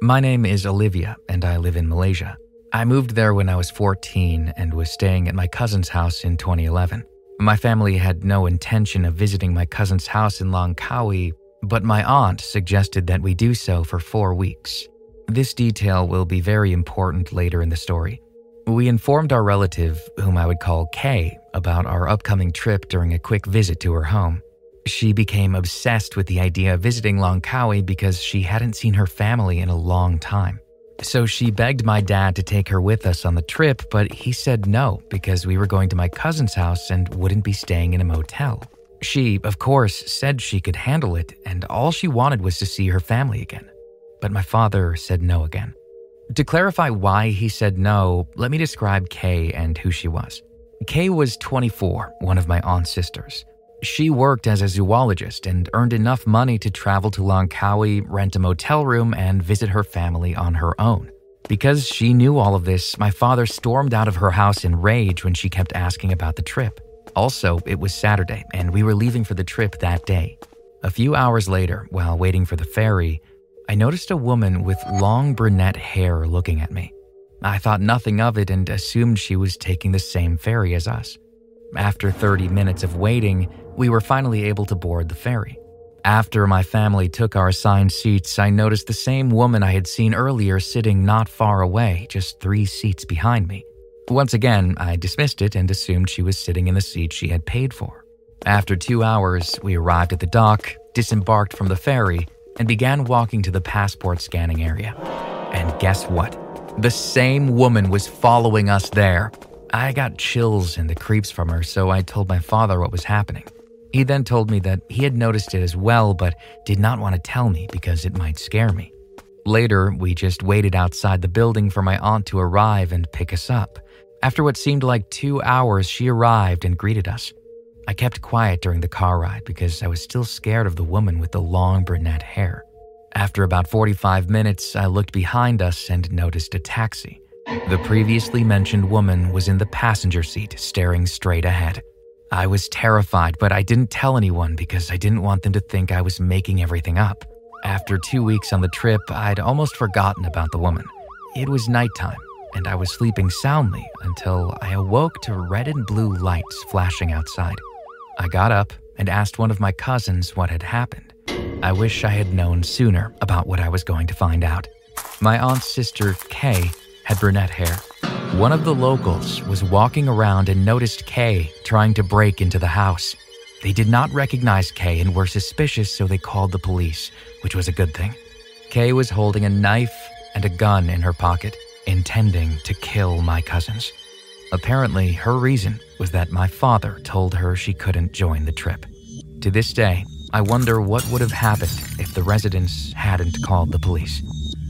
My name is Olivia, and I live in Malaysia. I moved there when I was 14 and was staying at my cousin's house in 2011. My family had no intention of visiting my cousin's house in Langkawi, but my aunt suggested that we do so for 4 weeks. This detail will be very important later in the story. We informed our relative, whom I would call Kay, about our upcoming trip during a quick visit to her home. She became obsessed with the idea of visiting Langkawi because she hadn't seen her family in a long time. So she begged my dad to take her with us on the trip, but he said no because we were going to my cousin's house and wouldn't be staying in a motel. She, of course, said she could handle it, and all she wanted was to see her family again. But my father said no again. To clarify why he said no, let me describe Kay and who she was. Kay was 24, one of my aunt's sisters. She worked as a zoologist and earned enough money to travel to Langkawi, rent a motel room, and visit her family on her own. Because she knew all of this, my father stormed out of her house in rage when she kept asking about the trip. Also, it was Saturday, and we were leaving for the trip that day. A few hours later, while waiting for the ferry, I noticed a woman with long brunette hair looking at me. I thought nothing of it and assumed she was taking the same ferry as us. After 30 minutes of waiting, we were finally able to board the ferry. After my family took our assigned seats, I noticed the same woman I had seen earlier sitting not far away, just 3 seats behind me. Once again, I dismissed it and assumed she was sitting in the seat she had paid for. After 2 hours, we arrived at the dock, disembarked from the ferry, and began walking to the passport scanning area. And guess what? The same woman was following us there. I got chills and the creeps from her, so I told my father what was happening. He then told me that he had noticed it as well, but did not want to tell me because it might scare me. Later, we just waited outside the building for my aunt to arrive and pick us up. After what seemed like 2 hours, she arrived and greeted us. I kept quiet during the car ride because I was still scared of the woman with the long brunette hair. After about 45 minutes, I looked behind us and noticed a taxi. The previously mentioned woman was in the passenger seat, staring straight ahead. I was terrified, but I didn't tell anyone because I didn't want them to think I was making everything up. After 2 weeks on the trip, I'd almost forgotten about the woman. It was nighttime, and I was sleeping soundly until I awoke to red and blue lights flashing outside. I got up and asked one of my cousins what had happened. I wish I had known sooner about what I was going to find out. My aunt's sister, Kay, had brunette hair. One of the locals was walking around and noticed Kay trying to break into the house. They did not recognize Kay and were suspicious, so they called the police, which was a good thing. Kay was holding a knife and a gun in her pocket, intending to kill my cousins. Apparently, her reason was that my father told her she couldn't join the trip. To this day, I wonder what would have happened if the residents hadn't called the police.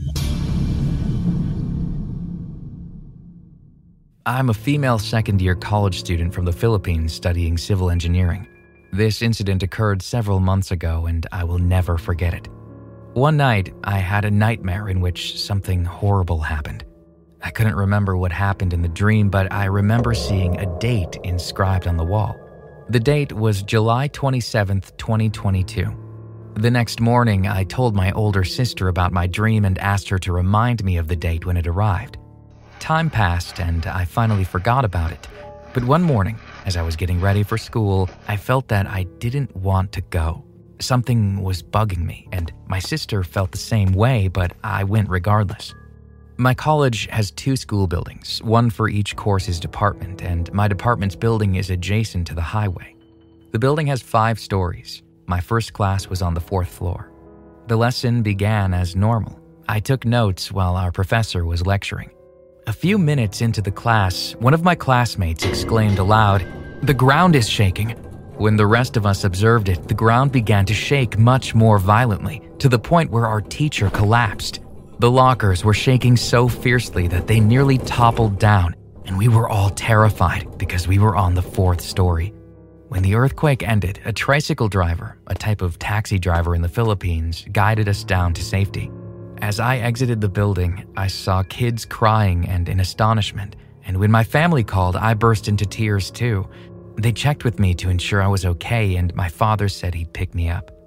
I'm a female second-year college student from the Philippines studying civil engineering. This incident occurred several months ago, and I will never forget it. One night, I had a nightmare in which something horrible happened. I couldn't remember what happened in the dream, but I remember seeing a date inscribed on the wall. The date was July 27th, 2022. The next morning, I told my older sister about my dream and asked her to remind me of the date when it arrived. Time passed, and I finally forgot about it. But one morning, as I was getting ready for school, I felt that I didn't want to go. Something was bugging me, and my sister felt the same way, but I went regardless. My college has 2 school buildings, one for each course's department, and my department's building is adjacent to the highway. The building has 5 stories. My first class was on the 4th floor. The lesson began as normal. I took notes while our professor was lecturing. A few minutes into the class, one of my classmates exclaimed aloud, "The ground is shaking." When the rest of us observed it, the ground began to shake much more violently, to the point where our teacher collapsed. The lockers were shaking so fiercely that they nearly toppled down, and we were all terrified because we were on the 4th story. When the earthquake ended, a tricycle driver, a type of taxi driver in the Philippines, guided us down to safety. As I exited the building, I saw kids crying and in astonishment, and when my family called, I burst into tears too. They checked with me to ensure I was okay, and my father said he'd pick me up.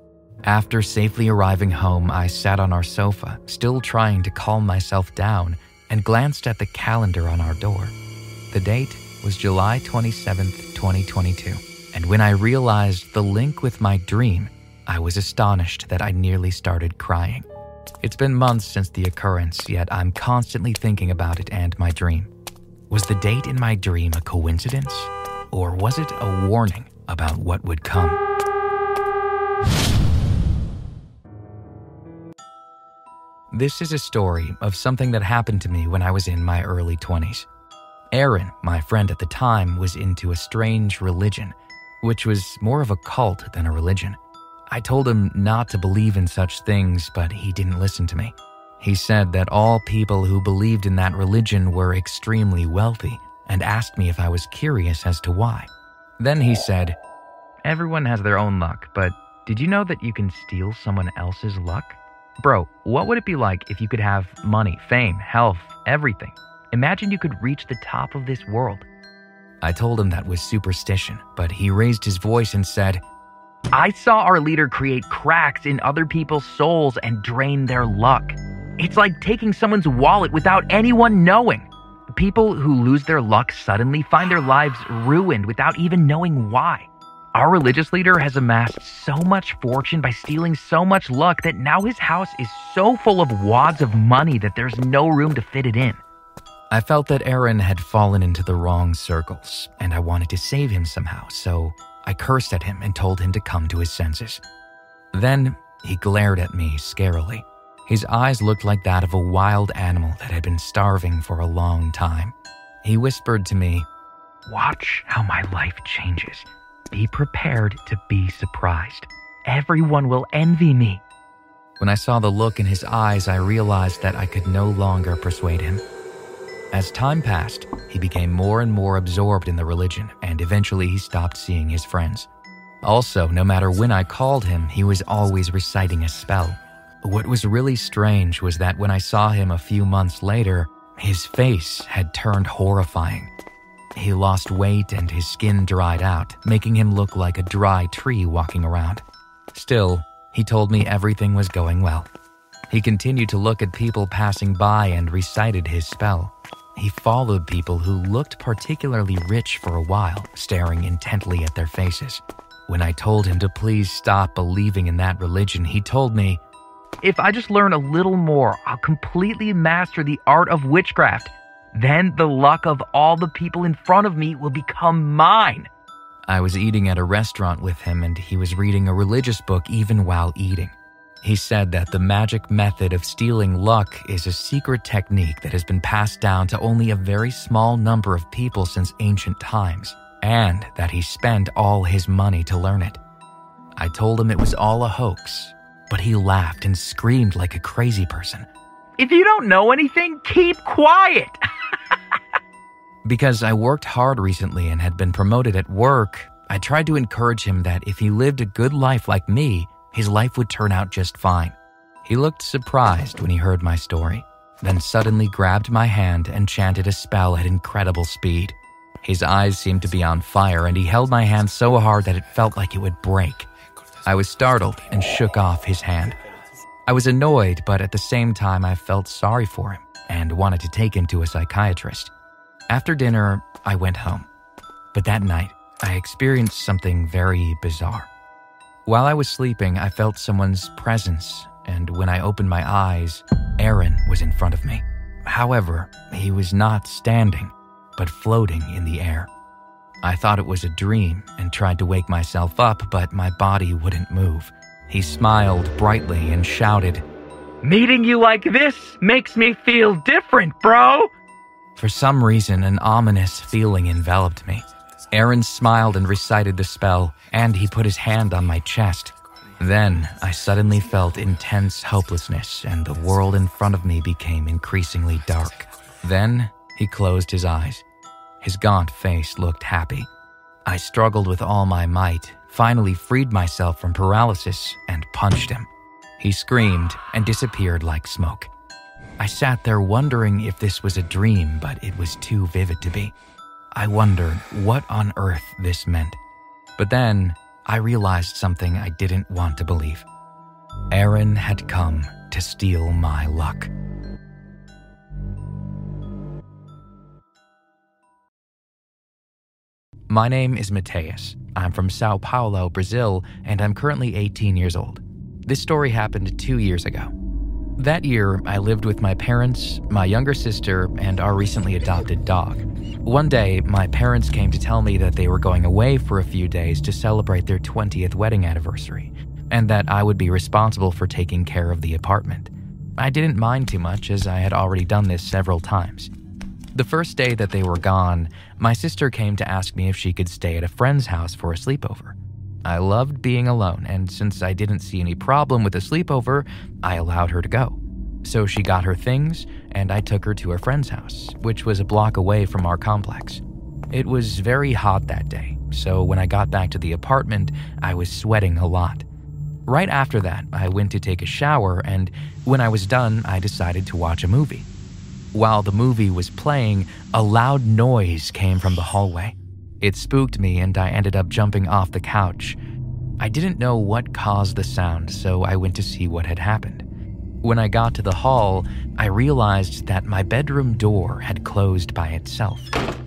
After safely arriving home, I sat on our sofa, still trying to calm myself down, and glanced at the calendar on our door. The date was July 27th, 2022, and when I realized the link with my dream, I was astonished that I nearly started crying. It's been months since the occurrence, yet I'm constantly thinking about it and my dream. Was the date in my dream a coincidence? Or was it a warning about what would come? This is a story of something that happened to me when I was in my early 20s. Aaron, my friend at the time, was into a strange religion, which was more of a cult than a religion. I told him not to believe in such things, but he didn't listen to me. He said that all people who believed in that religion were extremely wealthy and asked me if I was curious as to why. Then he said, "Everyone has their own luck, but did you know that you can steal someone else's luck? Bro, what would it be like if you could have money, fame, health, everything? Imagine you could reach the top of this world." I told him that was superstition, but he raised his voice and said, "I saw our leader create cracks in other people's souls and drain their luck. It's like taking someone's wallet without anyone knowing. People who lose their luck suddenly find their lives ruined without even knowing why. Our religious leader has amassed so much fortune by stealing so much luck that now his house is so full of wads of money that there's no room to fit it in." I felt that Aaron had fallen into the wrong circles, and I wanted to save him somehow, so I cursed at him and told him to come to his senses. Then he glared at me scarily. His eyes looked like that of a wild animal that had been starving for a long time. He whispered to me, "Watch how my life changes. Be prepared to be surprised. Everyone will envy me." When I saw the look in his eyes, I realized that I could no longer persuade him. As time passed, he became more and more absorbed in the religion, and eventually he stopped seeing his friends. Also, no matter when I called him, he was always reciting a spell. What was really strange was that when I saw him a few months later, his face had turned horrifying. He lost weight and his skin dried out, making him look like a dry tree walking around. Still, he told me everything was going well. He continued to look at people passing by and recited his spell. He followed people who looked particularly rich for a while, staring intently at their faces. When I told him to please stop believing in that religion, he told me, "If I just learn a little more, I'll completely master the art of witchcraft. Then the luck of all the people in front of me will become mine." I was eating at a restaurant with him, and he was reading a religious book even while eating. He said that the magic method of stealing luck is a secret technique that has been passed down to only a very small number of people since ancient times, and that he spent all his money to learn it. I told him it was all a hoax, but he laughed and screamed like a crazy person. "If you don't know anything, keep quiet!" Because I worked hard recently and had been promoted at work, I tried to encourage him that if he lived a good life like me, his life would turn out just fine. He looked surprised when he heard my story, then suddenly grabbed my hand and chanted a spell at incredible speed. His eyes seemed to be on fire, and he held my hand so hard that it felt like it would break. I was startled and shook off his hand. I was annoyed, but at the same time I felt sorry for him and wanted to take him to a psychiatrist. After dinner, I went home. But that night, I experienced something very bizarre. While I was sleeping, I felt someone's presence, and when I opened my eyes, Aaron was in front of me. However, he was not standing, but floating in the air. I thought it was a dream and tried to wake myself up, but my body wouldn't move. He smiled brightly and shouted, "Meeting you like this makes me feel different, bro!" For some reason, an ominous feeling enveloped me. Aaron smiled and recited the spell, and he put his hand on my chest. Then, I suddenly felt intense hopelessness, and the world in front of me became increasingly dark. Then, he closed his eyes. His gaunt face looked happy. I struggled with all my might, finally freed myself from paralysis, and punched him. He screamed and disappeared like smoke. I sat there wondering if this was a dream, but it was too vivid to be. I wondered what on earth this meant. But then, I realized something I didn't want to believe. Aaron had come to steal my luck. My name is Mateus. I'm from Sao Paulo, Brazil, and I'm currently 18 years old. This story happened 2 years ago. That year, I lived with my parents, my younger sister, and our recently adopted dog. One day, my parents came to tell me that they were going away for a few days to celebrate their 20th wedding anniversary, and that I would be responsible for taking care of the apartment. I didn't mind too much, as I had already done this several times. The first day that they were gone, my sister came to ask me if she could stay at a friend's house for a sleepover. I loved being alone, and since I didn't see any problem with a sleepover, I allowed her to go. So she got her things, and I took her to her friend's house, which was a block away from our complex. It was very hot that day, so when I got back to the apartment, I was sweating a lot. Right after that, I went to take a shower, and when I was done, I decided to watch a movie. While the movie was playing, a loud noise came from the hallway. It spooked me, and I ended up jumping off the couch. I didn't know what caused the sound, so I went to see what had happened. When I got to the hall, I realized that my bedroom door had closed by itself.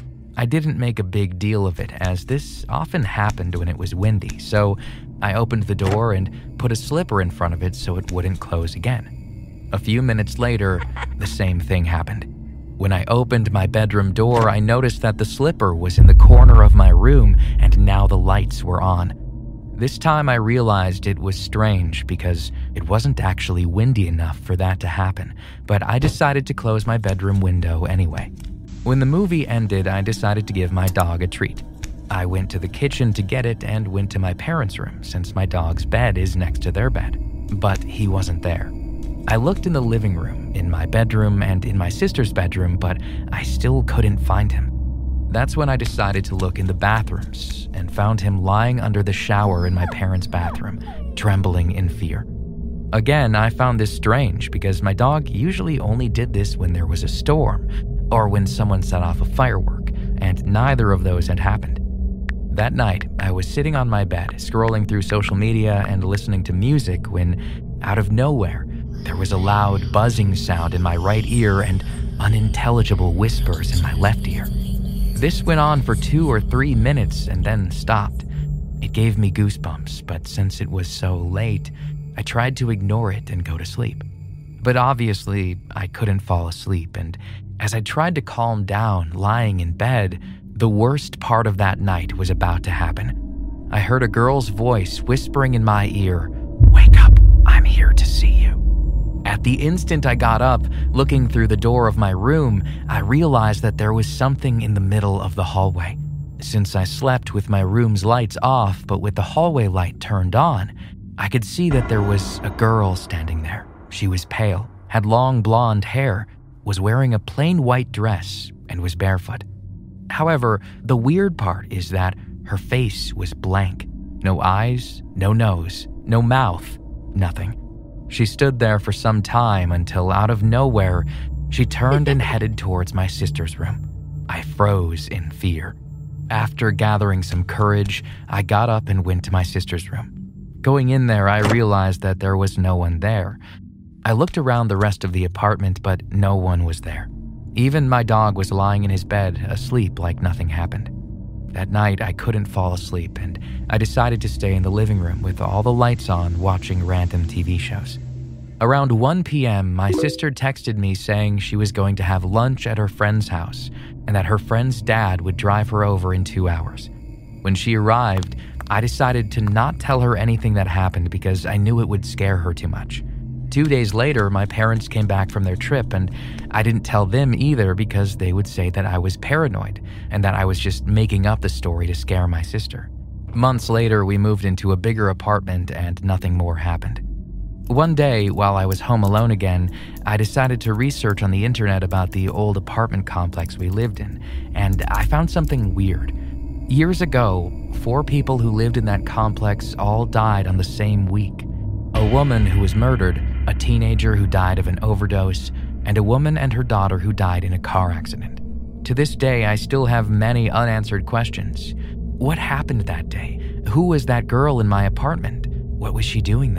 I didn't make a big deal of it, as this often happened when it was windy, so I opened the door and put a slipper in front of it so it wouldn't close again. A few minutes later, the same thing happened. When I opened my bedroom door, I noticed that the slipper was in the corner of my room, and now the lights were on. This time I realized it was strange because it wasn't actually windy enough for that to happen, but I decided to close my bedroom window anyway. When the movie ended, I decided to give my dog a treat. I went to the kitchen to get it and went to my parents' room since my dog's bed is next to their bed, but he wasn't there. I looked in the living room, in my bedroom, and in my sister's bedroom, but I still couldn't find him. That's when I decided to look in the bathrooms and found him lying under the shower in my parents' bathroom, trembling in fear. Again, I found this strange because my dog usually only did this when there was a storm or when someone set off a firework, and neither of those had happened. That night, I was sitting on my bed, scrolling through social media and listening to music when, out of nowhere, there was a loud buzzing sound in my right ear and unintelligible whispers in my left ear. This went on for 2 or 3 minutes and then stopped. It gave me goosebumps, but since it was so late, I tried to ignore it and go to sleep. But obviously, I couldn't fall asleep, and as I tried to calm down lying in bed, the worst part of that night was about to happen. I heard a girl's voice whispering in my ear, "Wake up, I'm here to see you." At the instant I got up, looking through the door of my room, I realized that there was something in the middle of the hallway. Since I slept with my room's lights off, but with the hallway light turned on, I could see that there was a girl standing there. She was pale, had long blonde hair, was wearing a plain white dress, and was barefoot. However, the weird part is that her face was blank. No eyes, no nose, no mouth, nothing. She stood there for some time until, out of nowhere, she turned and headed towards my sister's room. I froze in fear. After gathering some courage, I got up and went to my sister's room. Going in there, I realized that there was no one there. I looked around the rest of the apartment, but no one was there. Even my dog was lying in his bed, asleep like nothing happened. That night, I couldn't fall asleep, and I decided to stay in the living room with all the lights on, watching random TV shows. Around 1 p.m., my sister texted me saying she was going to have lunch at her friend's house and that her friend's dad would drive her over in 2 hours. When she arrived, I decided to not tell her anything that happened because I knew it would scare her too much. 2 days later, my parents came back from their trip, and I didn't tell them either because they would say that I was paranoid and that I was just making up the story to scare my sister. Months later, we moved into a bigger apartment and nothing more happened. One day, while I was home alone again, I decided to research on the internet about the old apartment complex we lived in, and I found something weird. Years ago, 4 people who lived in that complex all died on the same week. A woman who was murdered, a teenager who died of an overdose, and a woman and her daughter who died in a car accident. To this day, I still have many unanswered questions. What happened that day? Who was that girl in my apartment? What was she doing there?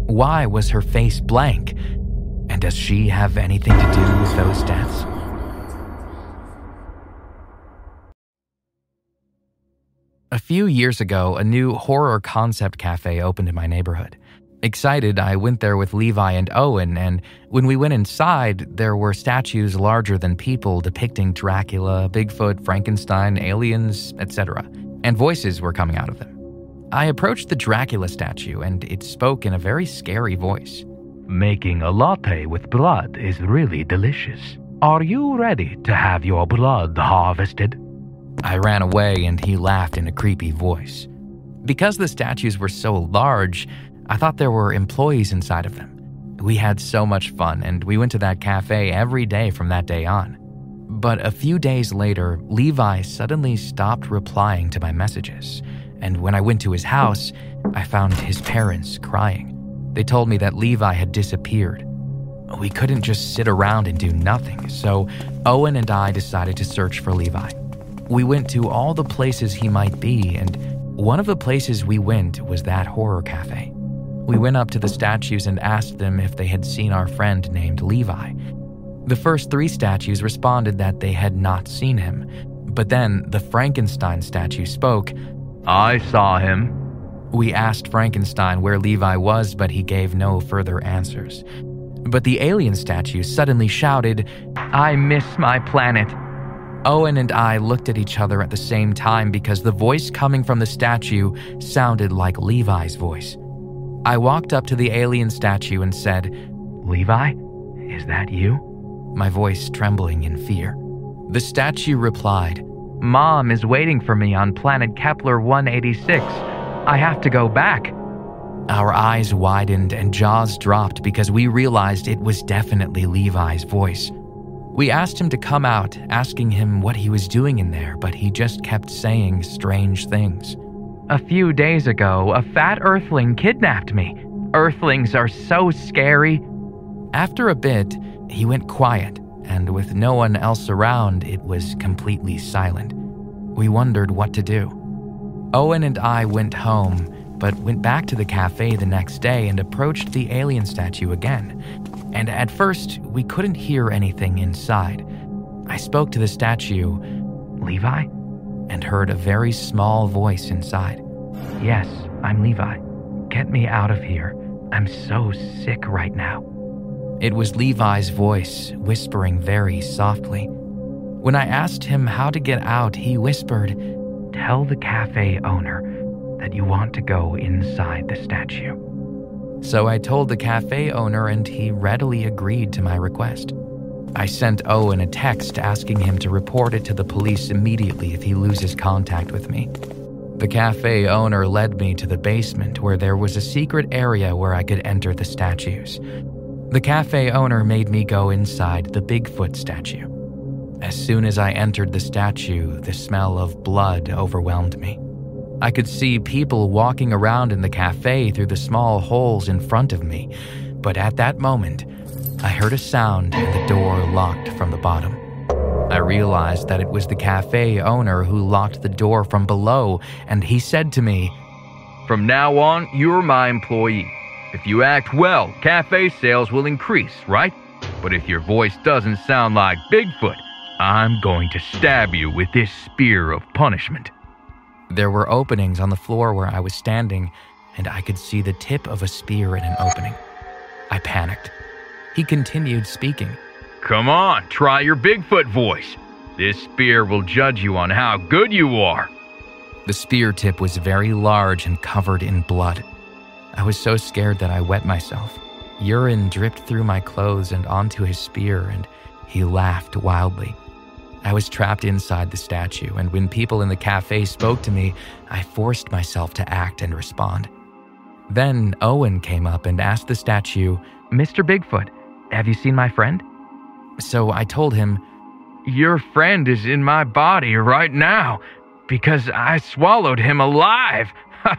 Why was her face blank? And does she have anything to do with those deaths? A few years ago, a new horror concept cafe opened in my neighborhood. Excited, I went there with Levi and Owen, and when we went inside, there were statues larger than people depicting Dracula, Bigfoot, Frankenstein, aliens, etc., and voices were coming out of them. I approached the Dracula statue, and it spoke in a very scary voice. Making a latte with blood is really delicious. Are you ready to have your blood harvested? I ran away, and he laughed in a creepy voice. Because the statues were so large, I thought there were employees inside of them. We had so much fun, and we went to that cafe every day from that day on. But a few days later, Levi suddenly stopped replying to my messages, and when I went to his house, I found his parents crying. They told me that Levi had disappeared. We couldn't just sit around and do nothing, so Owen and I decided to search for Levi. We went to all the places he might be, and one of the places we went was that horror cafe. We went up to the statues and asked them if they had seen our friend named Levi. The first 3 statues responded that they had not seen him, but then the Frankenstein statue spoke. I saw him. We asked Frankenstein where Levi was, but he gave no further answers. But the alien statue suddenly shouted, I miss my planet. Owen and I looked at each other at the same time because the voice coming from the statue sounded like Levi's voice. I walked up to the alien statue and said, Levi, is that you? My voice trembling in fear. The statue replied, Mom is waiting for me on planet Kepler 186. I have to go back. Our eyes widened and jaws dropped because we realized it was definitely Levi's voice. We asked him to come out, asking him what he was doing in there, but he just kept saying strange things. A few days ago, a fat Earthling kidnapped me. Earthlings are so scary. After a bit, he went quiet, and with no one else around, it was completely silent. We wondered what to do. Owen and I went home, but went back to the cafe the next day and approached the alien statue again. And at first, we couldn't hear anything inside. I spoke to the statue, Levi, and heard a very small voice inside. Yes, I'm Levi. Get me out of here. I'm so sick right now. It was Levi's voice, whispering very softly. When I asked him how to get out, he whispered, Tell the cafe owner that you want to go inside the statue. So I told the cafe owner, and he readily agreed to my request. I sent Owen a text asking him to report it to the police immediately if he loses contact with me. The cafe owner led me to the basement where there was a secret area where I could enter the statues. The cafe owner made me go inside the Bigfoot statue. As soon as I entered the statue, the smell of blood overwhelmed me. I could see people walking around in the cafe through the small holes in front of me, but at that moment, I heard a sound and the door locked from the bottom. I realized that it was the cafe owner who locked the door from below, and he said to me, From now on, you're my employee. If you act well, cafe sales will increase, right? But if your voice doesn't sound like Bigfoot, I'm going to stab you with this spear of punishment. There were openings on the floor where I was standing, and I could see the tip of a spear in an opening. I panicked. He continued speaking. Come on, try your Bigfoot voice. This spear will judge you on how good you are. The spear tip was very large and covered in blood. I was so scared that I wet myself. Urine dripped through my clothes and onto his spear, and he laughed wildly. I was trapped inside the statue, and when people in the cafe spoke to me, I forced myself to act and respond. Then Owen came up and asked the statue, Mr. Bigfoot, have you seen my friend? So I told him, Your friend is in my body right now, because I swallowed him alive.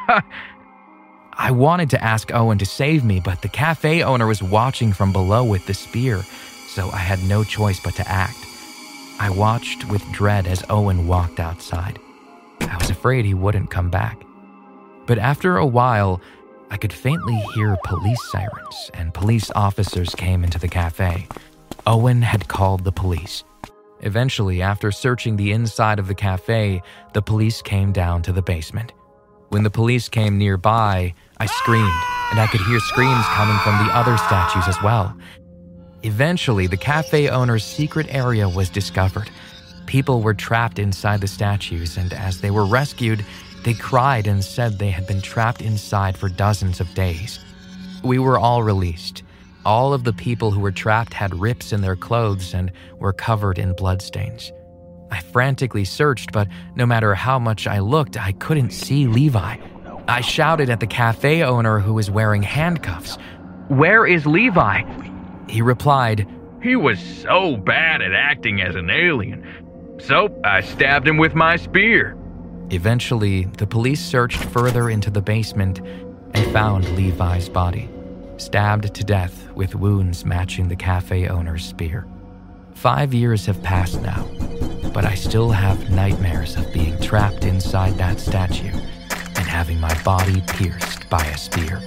I wanted to ask Owen to save me, but the cafe owner was watching from below with the spear, so I had no choice but to act. I watched with dread as Owen walked outside. I was afraid he wouldn't come back. But after a while, I could faintly hear police sirens, and police officers came into the cafe. Owen had called the police. Eventually, after searching the inside of the cafe, the police came down to the basement. When the police came nearby, I screamed, and I could hear screams coming from the other statues as well. Eventually, the cafe owner's secret area was discovered. People were trapped inside the statues, and as they were rescued, they cried and said they had been trapped inside for dozens of days. We were all released. All of the people who were trapped had rips in their clothes and were covered in bloodstains. I frantically searched, but no matter how much I looked, I couldn't see Levi. I shouted at the cafe owner who was wearing handcuffs, "Where is Levi?" He replied, "He was so bad at acting as an alien, so I stabbed him with my spear." Eventually, the police searched further into the basement and found Levi's body, stabbed to death with wounds matching the cafe owner's spear. 5 years have passed now, but I still have nightmares of being trapped inside that statue and having my body pierced by a spear.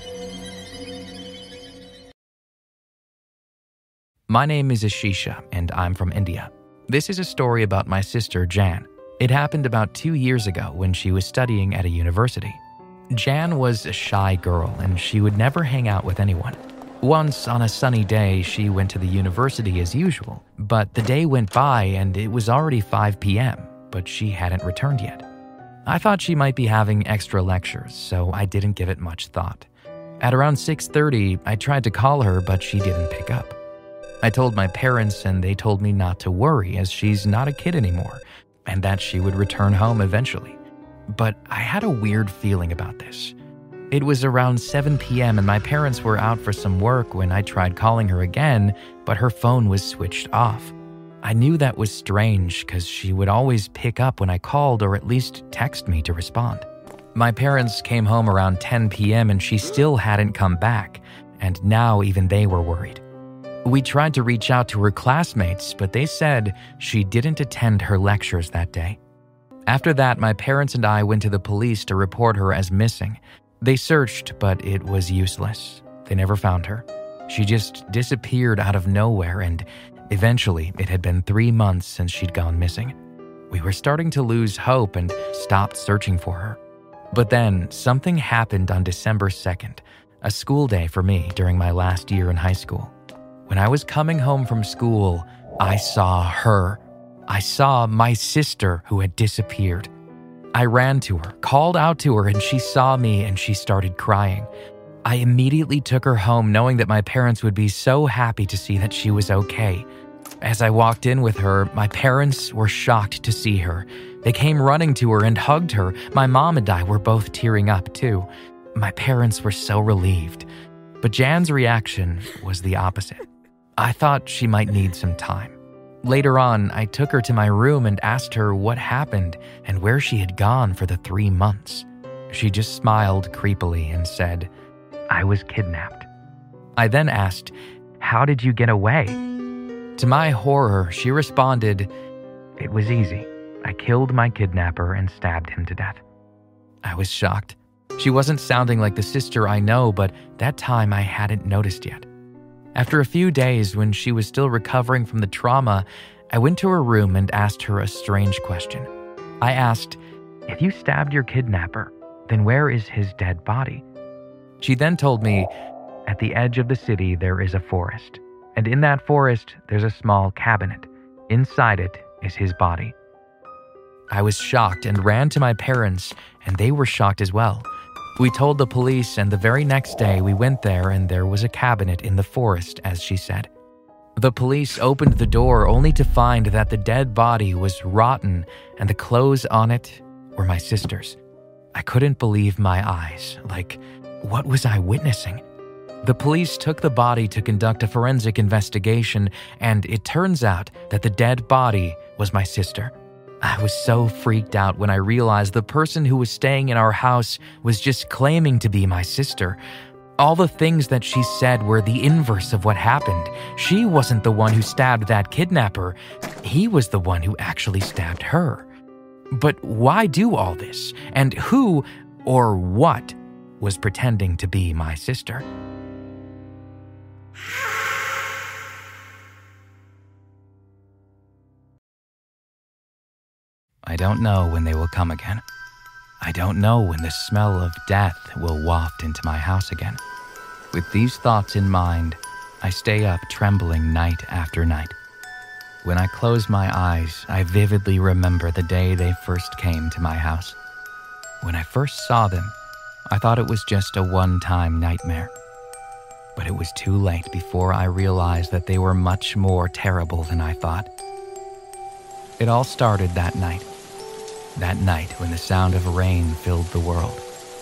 My name is Ashisha, and I'm from India. This is a story about my sister, Jan. It happened about 2 years ago when she was studying at a university. Jan was a shy girl, and she would never hang out with anyone. Once, on a sunny day, she went to the university as usual, but the day went by and it was already 5 p.m., but she hadn't returned yet. I thought she might be having extra lectures, so I didn't give it much thought. At around 6:30, I tried to call her, but she didn't pick up. I told my parents, and they told me not to worry as she's not a kid anymore, and that she would return home eventually. But I had a weird feeling about this. It was around 7 p.m. and my parents were out for some work when I tried calling her again, but her phone was switched off. I knew that was strange because she would always pick up when I called or at least text me to respond. My parents came home around 10 p.m. and she still hadn't come back, and now even they were worried. We tried to reach out to her classmates, but they said she didn't attend her lectures that day. After that, my parents and I went to the police to report her as missing. They searched, but it was useless. They never found her. She just disappeared out of nowhere, and eventually it had been 3 months since she'd gone missing. We were starting to lose hope and stopped searching for her. But then something happened on December 2nd, a school day for me during my last year in high school. When I was coming home from school, I saw her. I saw my sister who had disappeared. I ran to her, called out to her, and she saw me and she started crying. I immediately took her home knowing that my parents would be so happy to see that she was okay. As I walked in with her, my parents were shocked to see her. They came running to her and hugged her. My mom and I were both tearing up too. My parents were so relieved. But Jan's reaction was the opposite. I thought she might need some time. Later on, I took her to my room and asked her what happened and where she had gone for the 3 months. She just smiled creepily and said, "I was kidnapped." I then asked, "How did you get away?" To my horror, she responded, "It was easy. I killed my kidnapper and stabbed him to death." I was shocked. She wasn't sounding like the sister I know, but that time I hadn't noticed yet. After a few days, when she was still recovering from the trauma, I went to her room and asked her a strange question. I asked, "If you stabbed your kidnapper, then where is his dead body?" She then told me, "At the edge of the city there is a forest, and in that forest there's a small cabinet. Inside it is his body." I was shocked and ran to my parents, and they were shocked as well. We told the police, and the very next day we went there and there was a cabinet in the forest, as she said. The police opened the door only to find that the dead body was rotten and the clothes on it were my sister's. I couldn't believe my eyes. Like, what was I witnessing? The police took the body to conduct a forensic investigation, and it turns out that the dead body was my sister. I was so freaked out when I realized the person who was staying in our house was just claiming to be my sister. All the things that she said were the inverse of what happened. She wasn't the one who stabbed that kidnapper. He was the one who actually stabbed her. But why do all this? And who or what was pretending to be my sister. I don't know when they will come again. I don't know when the smell of death will waft into my house again. With these thoughts in mind, I stay up trembling night after night. When I close my eyes, I vividly remember the day they first came to my house. When I first saw them, I thought it was just a one-time nightmare. But it was too late before I realized that they were much more terrible than I thought. It all started that night when the sound of rain filled the world.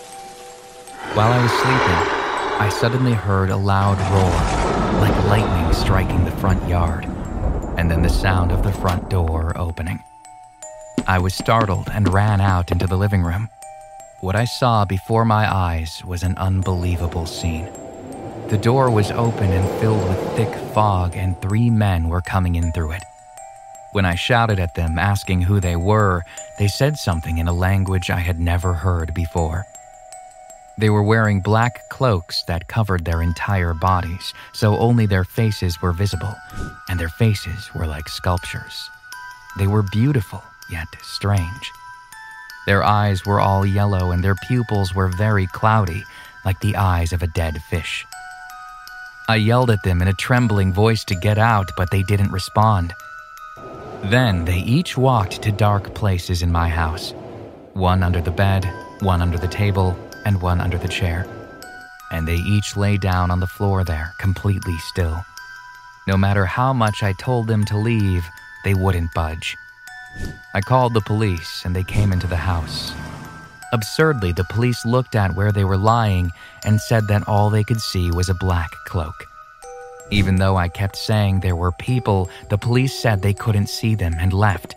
While I was sleeping, I suddenly heard a loud roar, like lightning striking the front yard, and then the sound of the front door opening. I was startled and ran out into the living room. What I saw before my eyes was an unbelievable scene. The door was open and filled with thick fog, and 3 men were coming in through it. When I shouted at them, asking who they were, they said something in a language I had never heard before. They were wearing black cloaks that covered their entire bodies, so only their faces were visible, and their faces were like sculptures. They were beautiful, yet strange. Their eyes were all yellow, and their pupils were very cloudy, like the eyes of a dead fish. I yelled at them in a trembling voice to get out, but they didn't respond. Then they each walked to dark places in my house. One under the bed, one under the table, and one under the chair. And they each lay down on the floor there, completely still. No matter how much I told them to leave, they wouldn't budge. I called the police, and they came into the house. Absurdly, the police looked at where they were lying and said that all they could see was a black cloak. Even though I kept saying there were people, the police said they couldn't see them and left.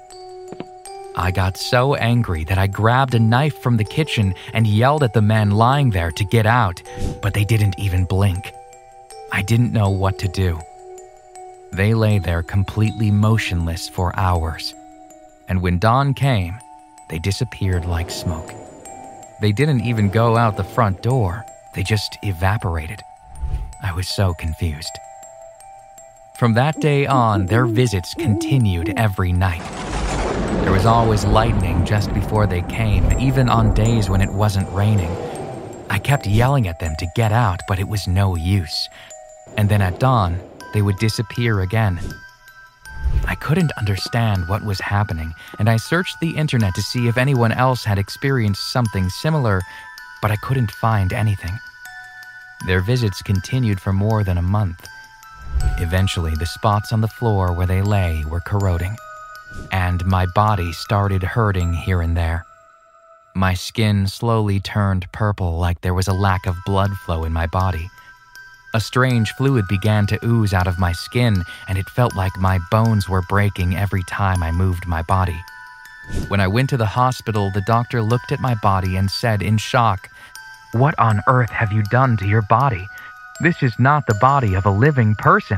I got so angry that I grabbed a knife from the kitchen and yelled at the men lying there to get out, but they didn't even blink. I didn't know what to do. They lay there completely motionless for hours. And when dawn came, they disappeared like smoke. They didn't even go out the front door. They just evaporated. I was so confused. From that day on, their visits continued every night. There was always lightning just before they came, even on days when it wasn't raining. I kept yelling at them to get out, but it was no use. And then at dawn, they would disappear again. I couldn't understand what was happening, and I searched the internet to see if anyone else had experienced something similar, but I couldn't find anything. Their visits continued for more than a month. Eventually, the spots on the floor where they lay were corroding, and my body started hurting here and there. My skin slowly turned purple like there was a lack of blood flow in my body. A strange fluid began to ooze out of my skin, and it felt like my bones were breaking every time I moved my body. When I went to the hospital, the doctor looked at my body and said in shock, "What on earth have you done to your body? This is not the body of a living person."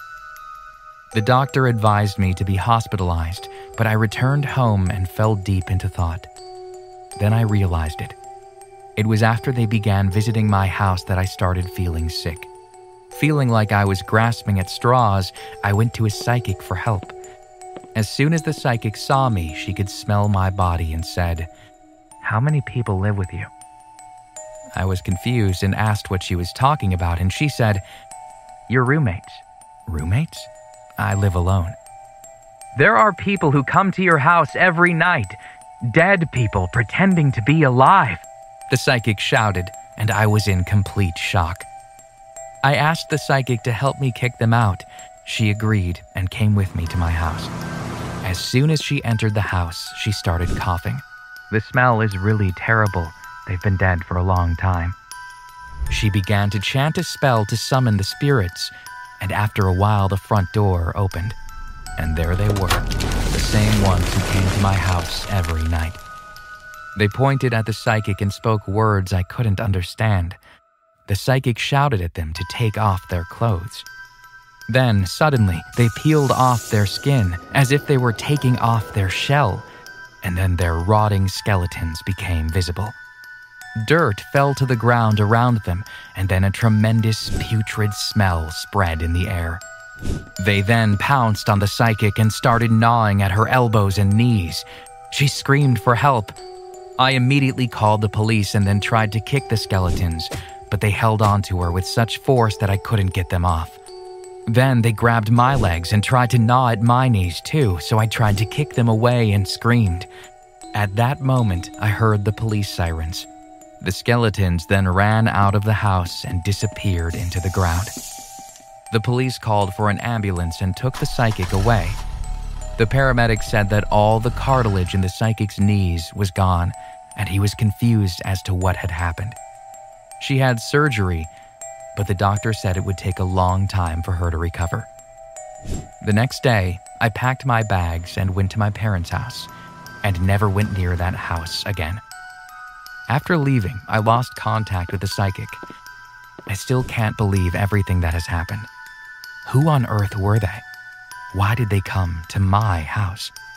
The doctor advised me to be hospitalized, but I returned home and fell deep into thought. Then I realized it. It was after they began visiting my house that I started feeling sick. Feeling like I was grasping at straws, I went to a psychic for help. As soon as the psychic saw me, she could smell my body and said, "How many people live with you?" I was confused and asked what she was talking about, and she said, "Your roommates." "Roommates? I live alone." "There are people who come to your house every night, dead people pretending to be alive," the psychic shouted, and I was in complete shock. I asked the psychic to help me kick them out. She agreed and came with me to my house. As soon as she entered the house, she started coughing. "The smell is really terrible. They've been dead for a long time." She began to chant a spell to summon the spirits, and after a while the front door opened. And there they were, the same ones who came to my house every night. They pointed at the psychic and spoke words I couldn't understand. The psychic shouted at them to take off their clothes. Then, suddenly, they peeled off their skin as if they were taking off their shell, and then their rotting skeletons became visible. Dirt fell to the ground around them, and then a tremendous putrid smell spread in the air. They then pounced on the psychic and started gnawing at her elbows and knees. She screamed for help. I immediately called the police and then tried to kick the skeletons, but they held on to her with such force that I couldn't get them off. Then they grabbed my legs and tried to gnaw at my knees too, so I tried to kick them away and screamed. At that moment, I heard the police sirens. The skeletons then ran out of the house and disappeared into the ground. The police called for an ambulance and took the psychic away. The paramedic said that all the cartilage in the psychic's knees was gone, and he was confused as to what had happened. She had surgery, but the doctor said it would take a long time for her to recover. The next day, I packed my bags and went to my parents' house, and never went near that house again. After leaving, I lost contact with the psychic. I still can't believe everything that has happened. Who on earth were they? Why did they come to my house?